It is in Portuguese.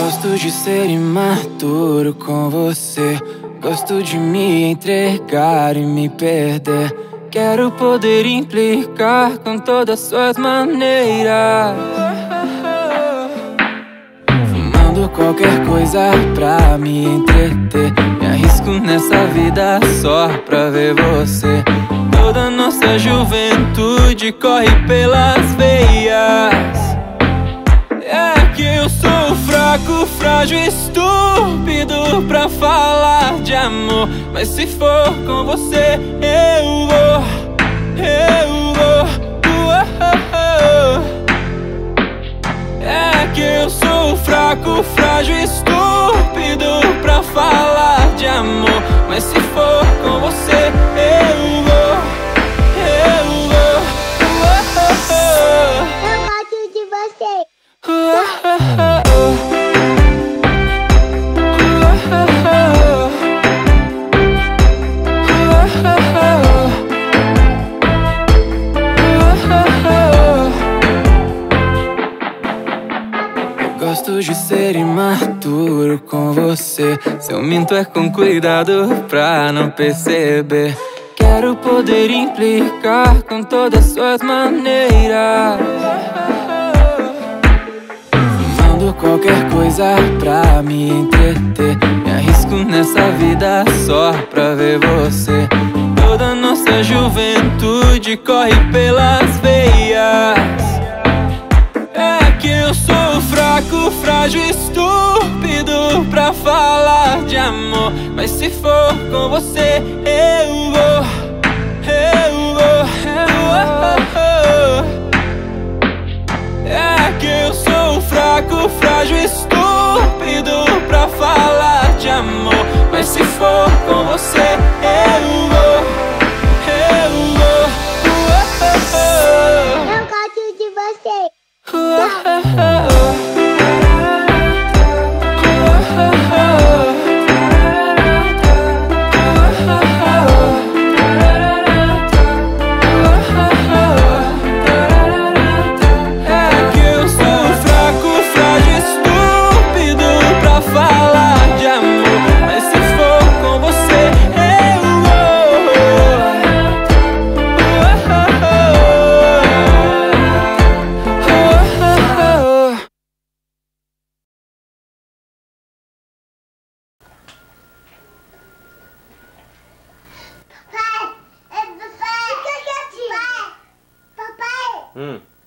Gosto de ser imaturo com você. Gosto de me entregar e me perder. Quero poder implicar com todas suas maneiras. Fumando qualquer coisa pra me entreter. Me arrisco nessa vida só pra ver você. Toda nossa juventude corre pelas veias. É que eu sou fraco, frágil, estúpido pra falar de amor. Mas se for com você, eu vou. É que eu sou fraco, frágil, estúpido pra falar de amor. Mas se for com você, eu vou. Eu gosto de você. Gosto de ser imaturo com você. Se eu minto é com cuidado pra não perceber. Quero poder implicar com todas suas maneiras. Fumando qualquer coisa pra me entreter. Me arrisco nessa vida só pra ver você. Toda nossa juventude corre pelas veias. É que eu sou fraco, frágil, estúpido pra falar de amor. Mas se for com você, eu vou. É que eu sou fraco, frágil, estúpido pra falar de amor. Mas se for com você, eu vou. Eu gosto de você. Papai!